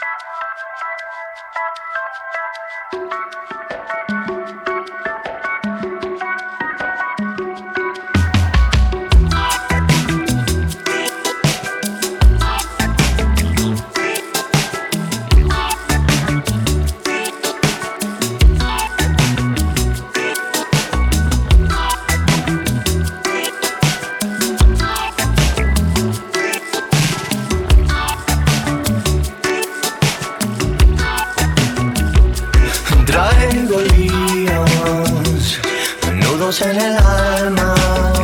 Traigo líos, nudos en el alma.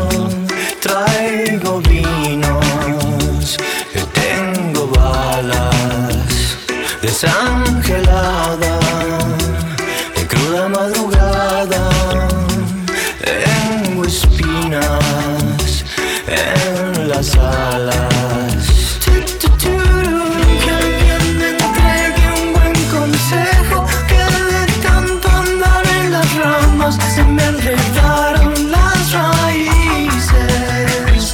Traigo vinos, tengo balas desangelada, en cruda madrugada. Tengo espinas en las alas. Que alguien me entregue un buen consejo, que de tanto andar en las ramas se me enredaron las raíces.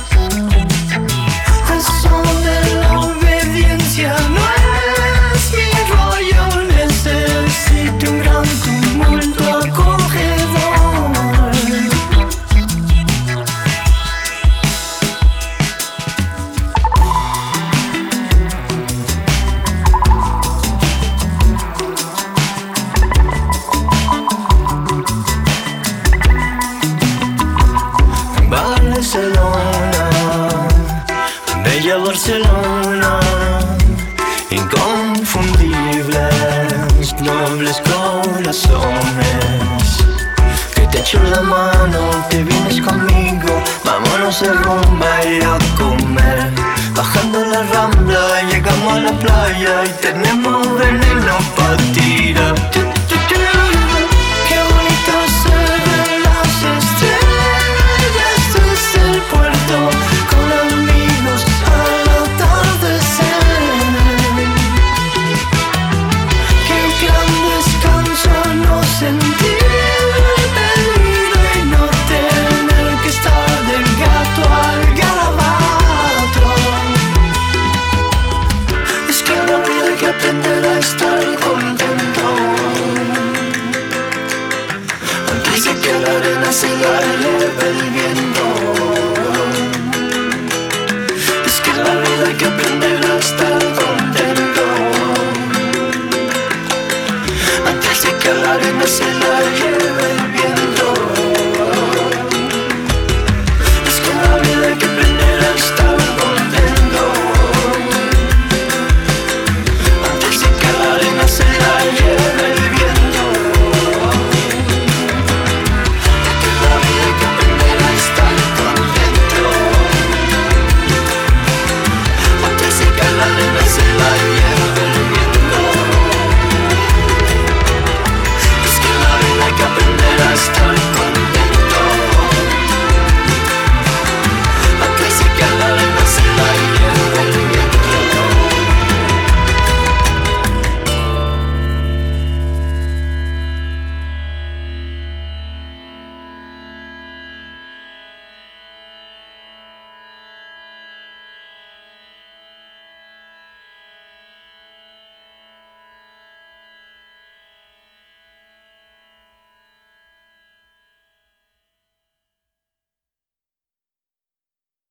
Eso de la obediencia no es mi rollo. Necesito un gran tumulto acogedor. Barcelona, bella Barcelona, inconfundibles, nobles corazones. Que te echo la mano, te vienes conmigo, vámonos de rumba y a comer. Bajando la Rambla, llegamos a la playa y tenemos veneno para ti.